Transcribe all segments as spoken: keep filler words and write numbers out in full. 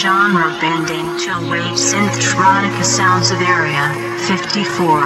genre bending chill-wave synthtronica sounds of Area fifty-four.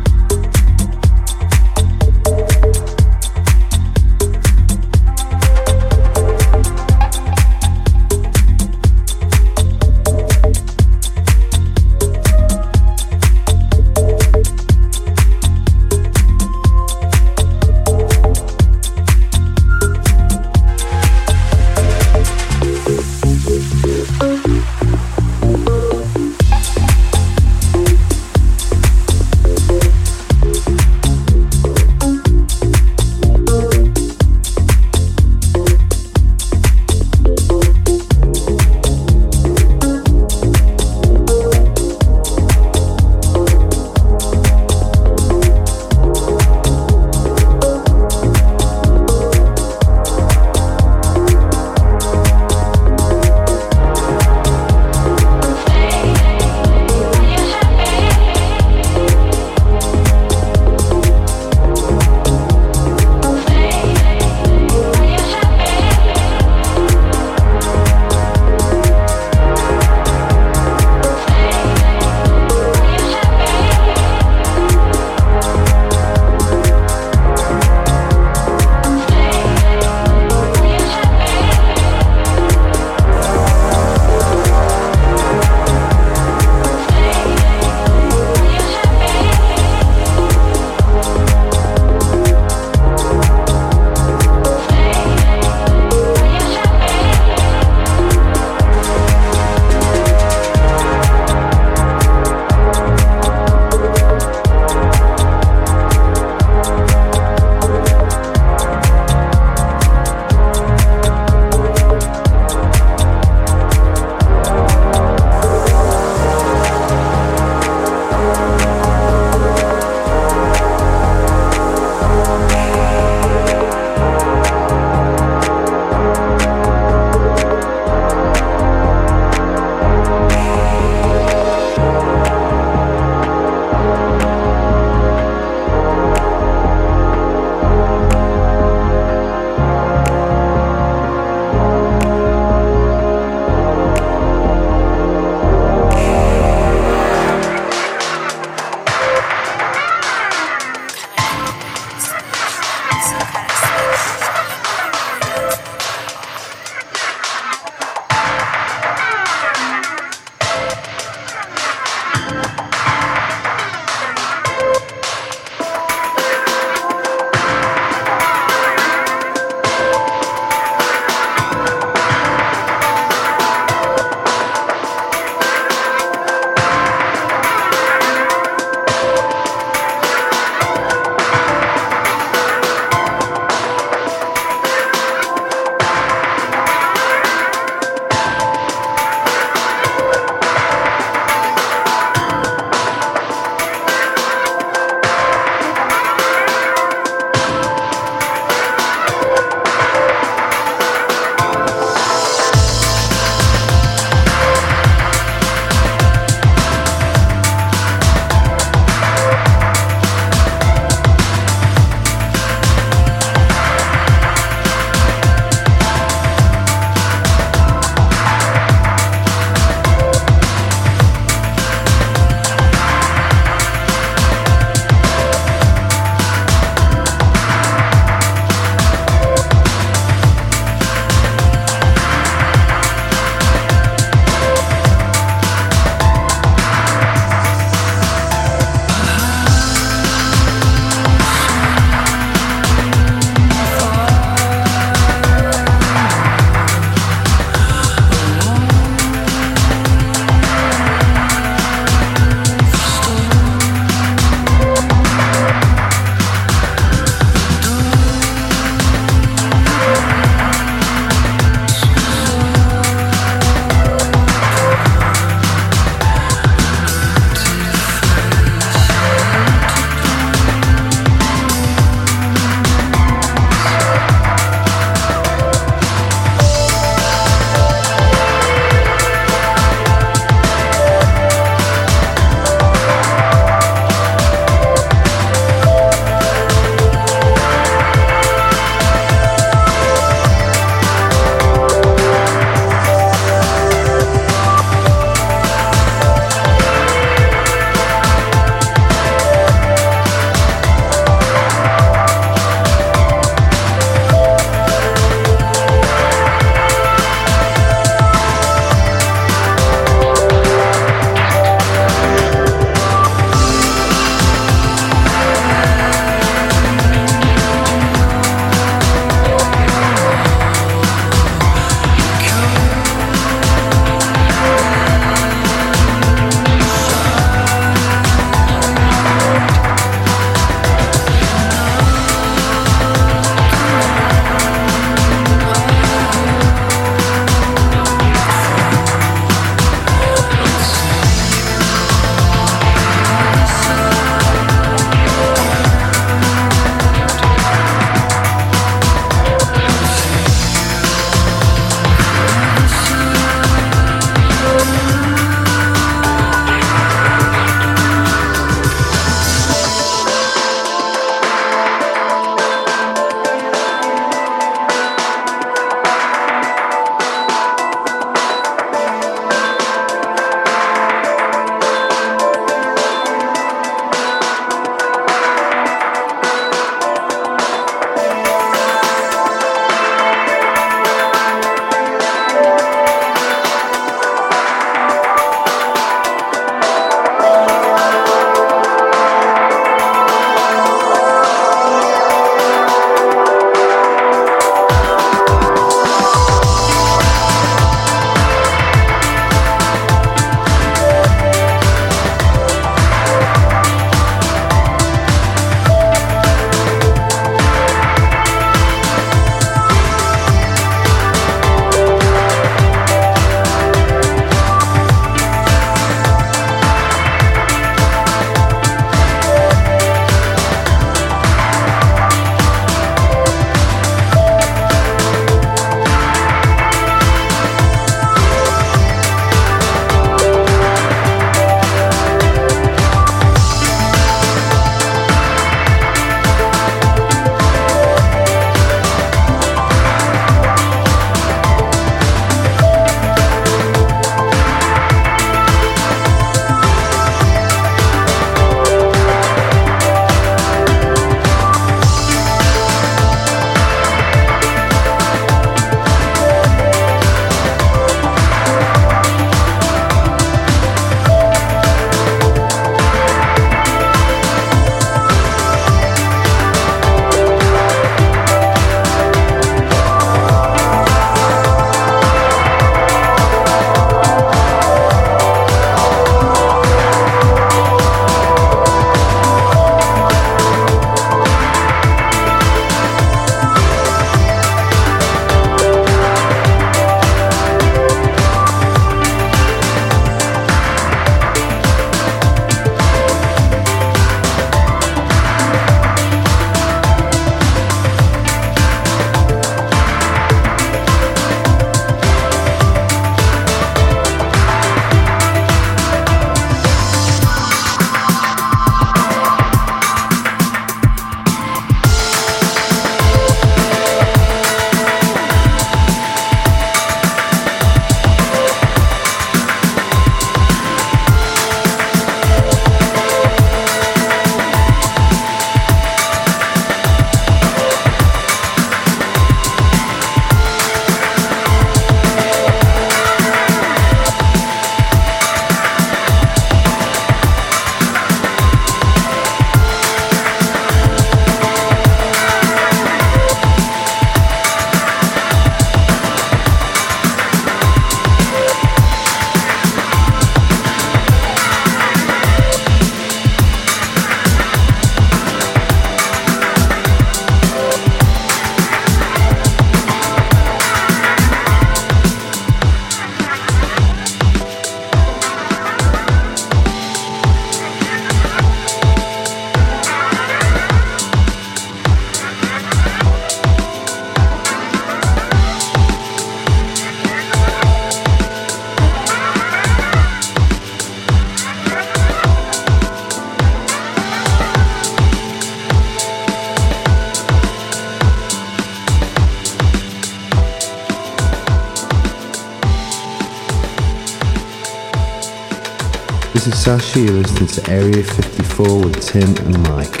This is Sashi, you're listening to Area fifty-four with Tim and Mike.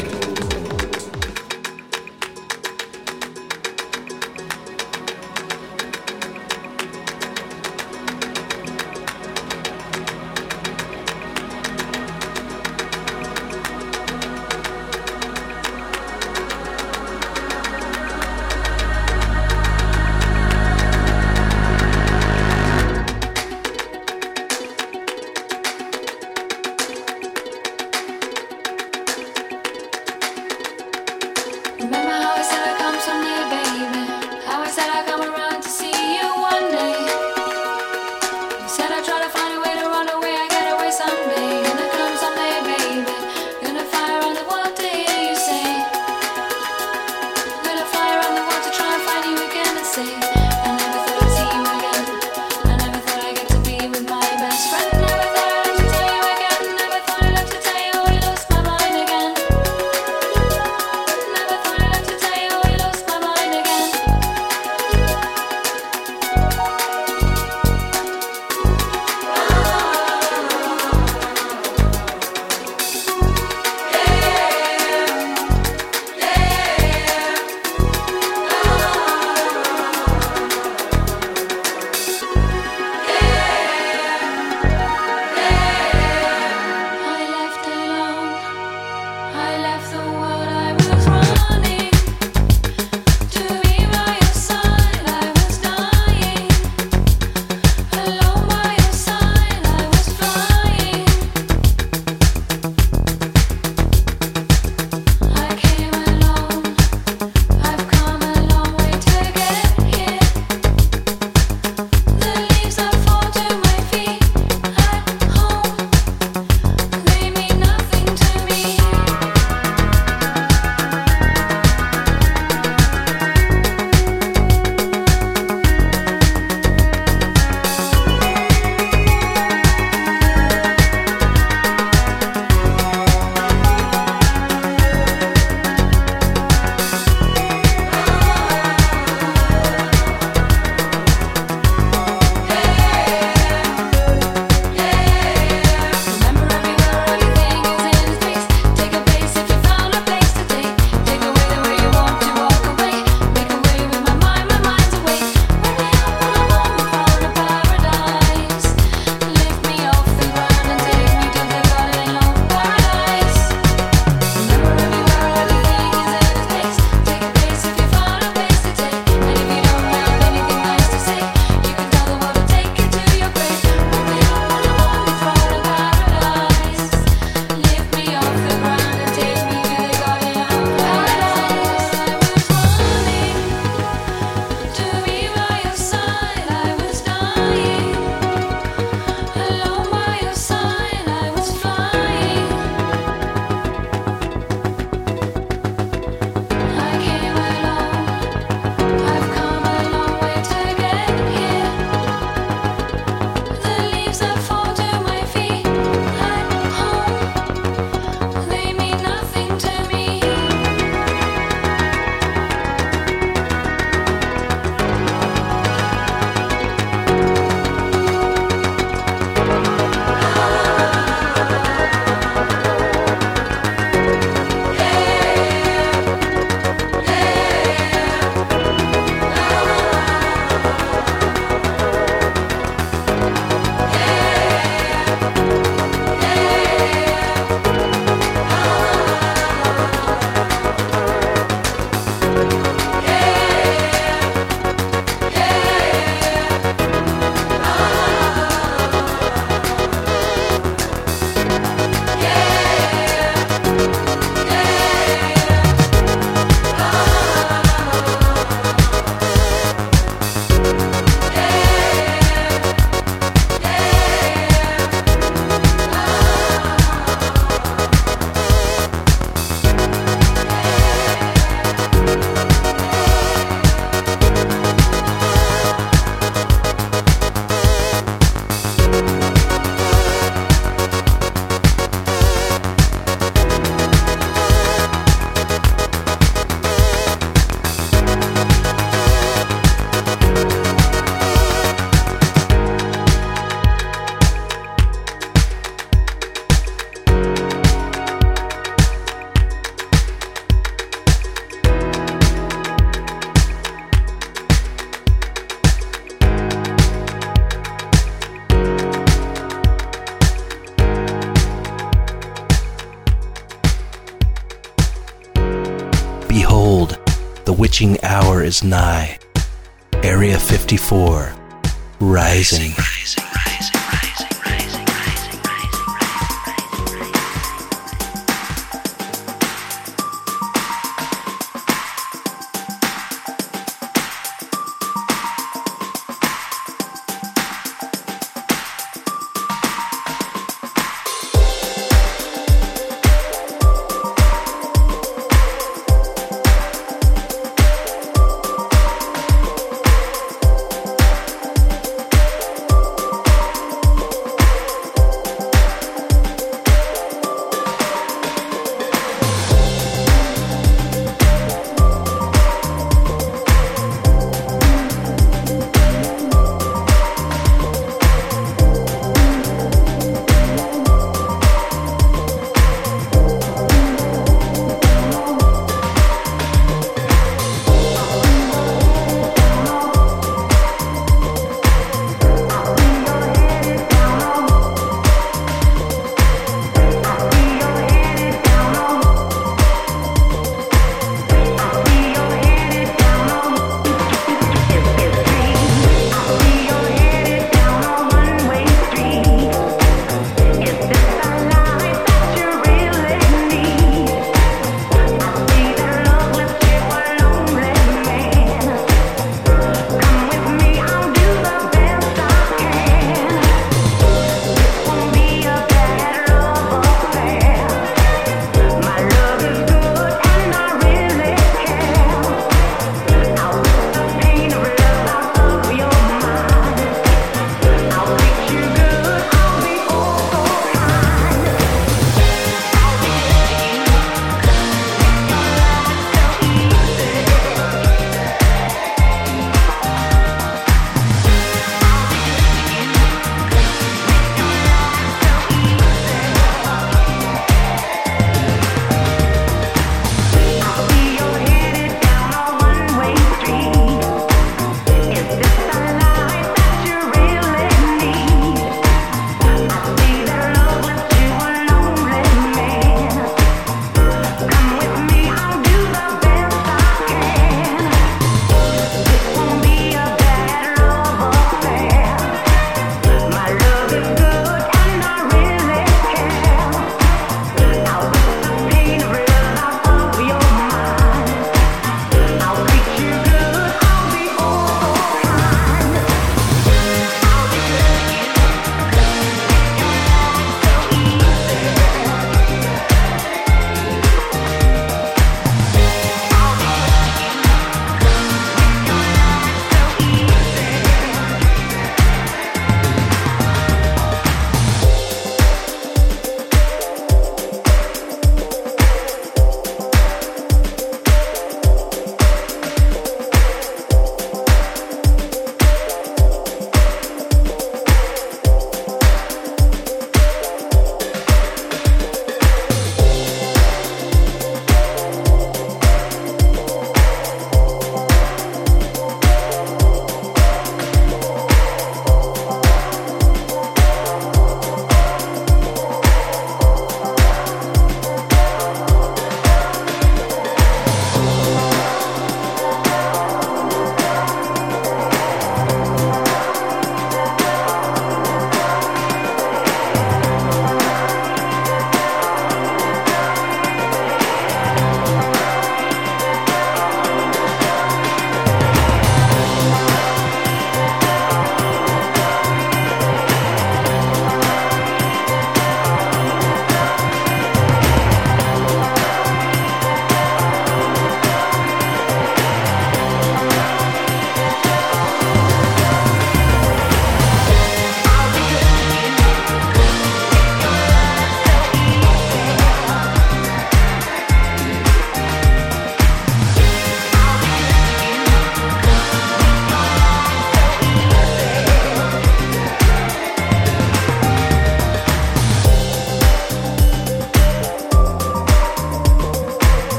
The witching hour is nigh. Area fifty-four, rising. rising.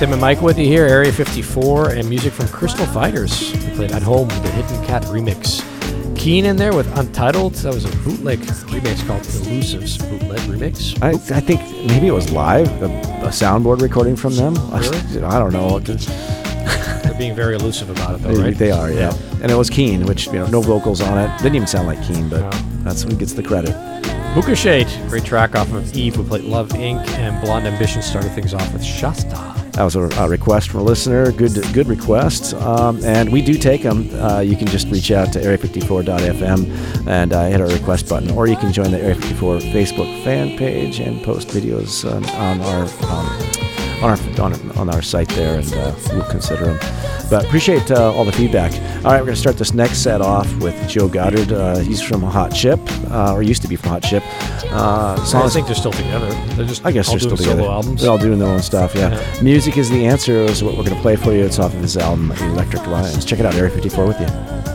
Tim and Mike with you here, Area fifty-four, and music from Crystal Fighters. We played At Home, the Hidden Cat remix. Keen in there with Untitled. That was a bootleg remix called Elusive's bootleg remix. I, I think maybe it was live, a, a soundboard recording from them. Really? I, I don't know. They're being very elusive about it, though, they, right? They are, yeah. yeah. And it was Keen, which, you know, no vocals on it. Didn't even sound like Keen, but no. That's who gets the credit. Hookah Shade, great track off of Eve. We played Love Incorporated, and Blonde Ambition started things off with Shasta. That was a, a request from a listener. Good good request. Um, and we do take them. Uh, you can just reach out to area fifty-four dot f m and uh, hit our request button. Or you can join the Area fifty-four Facebook fan page and post videos um, on our um, on our on, on our site there, and uh, we'll consider them. But appreciate uh, all the feedback. All right, we're going to start this next set off with Joe Goddard. Uh, he's from Hot Chip, uh, or used to be from Hot Chip. Uh, I think they're still together. They're just I guess all they're still doing together. solo albums. They're all doing their own stuff, yeah. yeah. Music is the Answer is what we're going to play for you. It's off of his album, Electric Lions. Check it out, Area fifty-four with you.